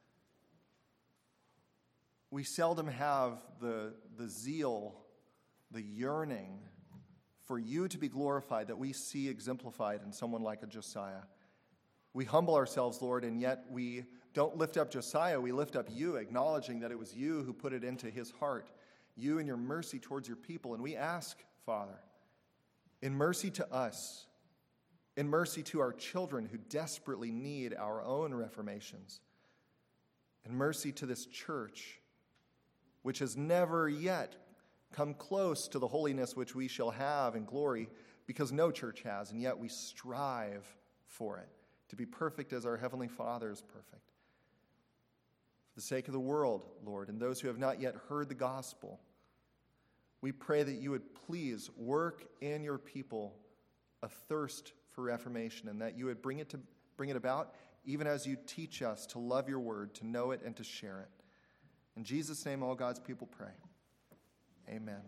S1: we seldom have the, the zeal, the yearning for you to be glorified that we see exemplified in someone like a Josiah. We humble ourselves, Lord, and yet we don't lift up Josiah, we lift up you, acknowledging that it was you who put it into his heart, you and your mercy towards your people. And we ask, Father, in mercy to us, in mercy to our children who desperately need our own reformations, in mercy to this church, which has never yet come close to the holiness which we shall have in glory, because no church has, and yet we strive for it, to be perfect as our Heavenly Father is perfect. For the sake of the world, Lord, and those who have not yet heard the gospel, we pray that you would please work in your people a thirst for reformation, and that you would bring it to bring it about, even as you teach us to love your word, to know it, and to share it. In Jesus' name, all God's people pray. Amen.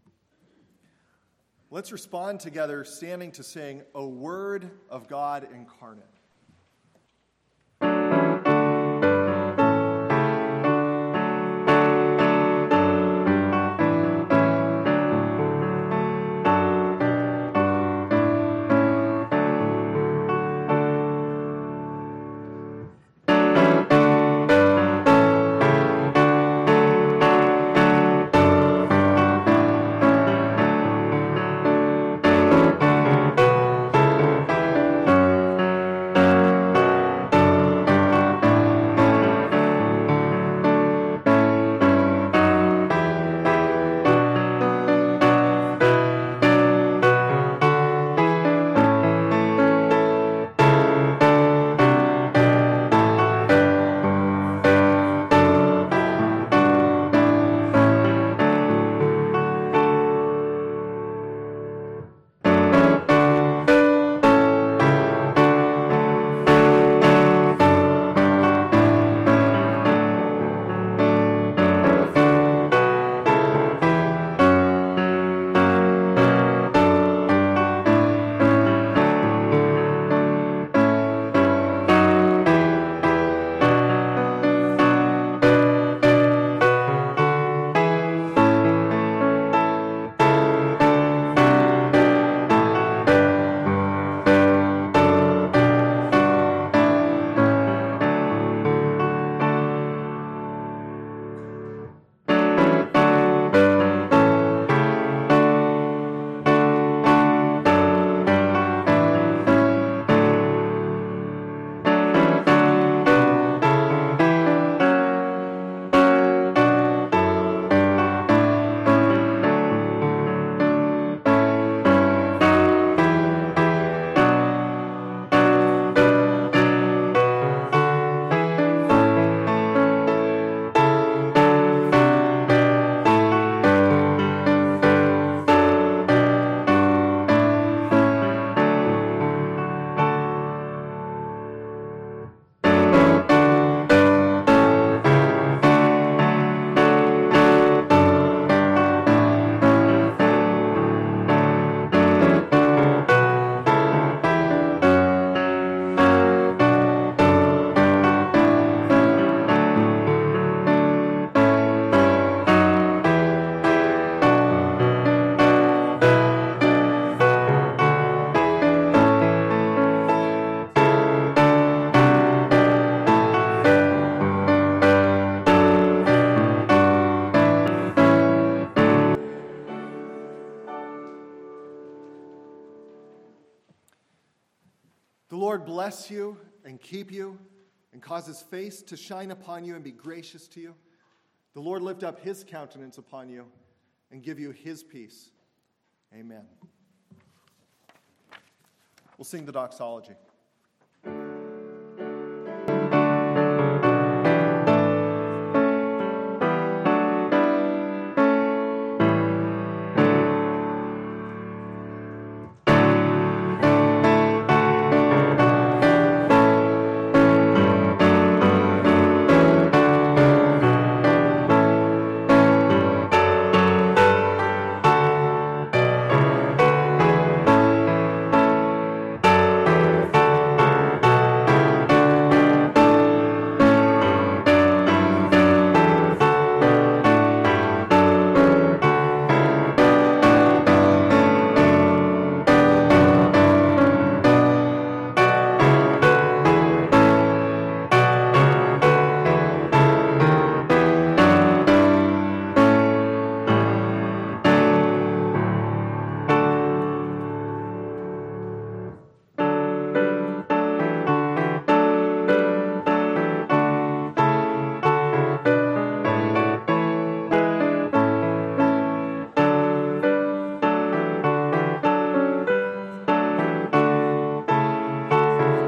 S1: Let's respond together, standing to sing, O Word of God Incarnate. The Lord bless you and keep you and cause his face to shine upon you and be gracious to you. The Lord lift up his countenance upon you and give you his peace. Amen. We'll sing the doxology.